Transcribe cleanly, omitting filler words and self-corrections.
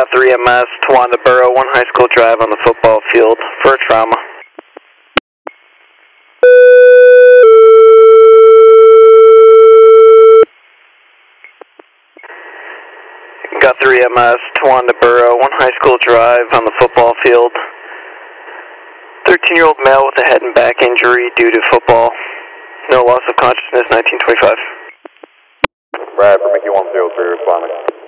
Got 3MS, Tawanda Borough, 1 high school drive on the football field for trauma. Got 3MS, Tawanda Borough, 1 high school drive on the football field. 13-year-old male with a head and back injury due to football. No loss of consciousness, 1925. Brad, for Mickey 103, responding.